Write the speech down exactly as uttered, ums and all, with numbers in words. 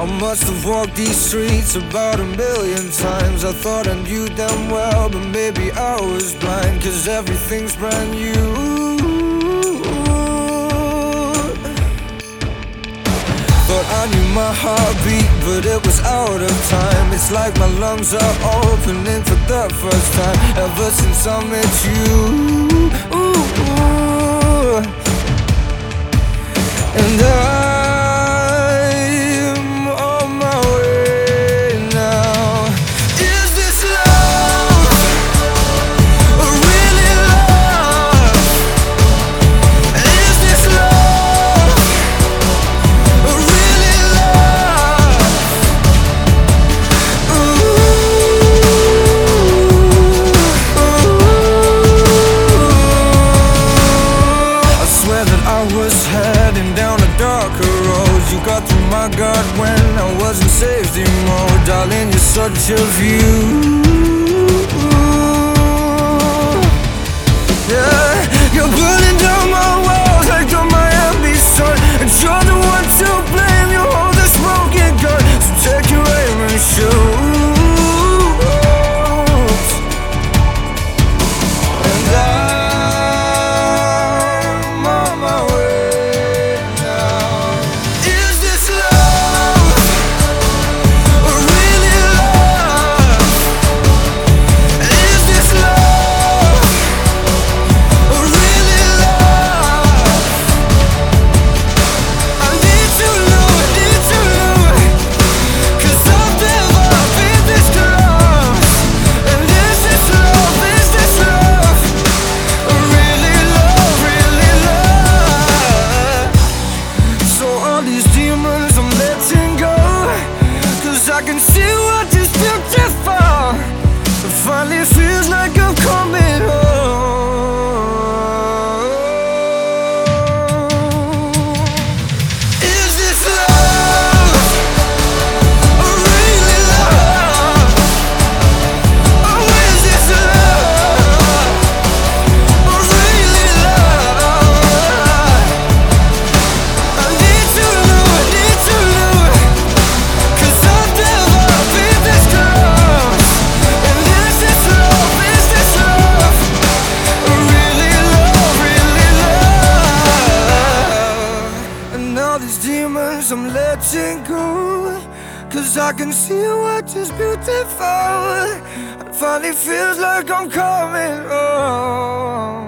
must have walked these streets about a million times. I thought I knew them well, but maybe I was blind, 'cause everything's brand new. Thought I knew my heartbeat, but it was out of time. It's like my lungs are opening for the first time ever since I met you. And I'm on my way now. Is this love, or really love? Is this love, or really love? Ooh, ooh. I swear that I was heading down a darker road. You got through my guard when I was in safety mode. Darling, you're such a view. Yeah, you're burning down my walls like the Miami sun, and you're the one to blame. You hold this smoking gun, so take your aim and shoot. And I'm on my way now. Is this love, or really love? Is this love, or really love? I need to know, I need to know, 'cause I've never been this close. And is this love, is this love, or really love, really love? So all these demons I'm letting go, 'cause I can see what is beautiful. It finally feels like I'm coming home. Is this love, or really love? Or is this love, or really love? I need to know, I need to know, 'cause I've never been this close. And is this love, is this love, or really love, really love? And all these demons I'm letting go, 'cause I can see what is beautiful. It finally feels like I'm coming home.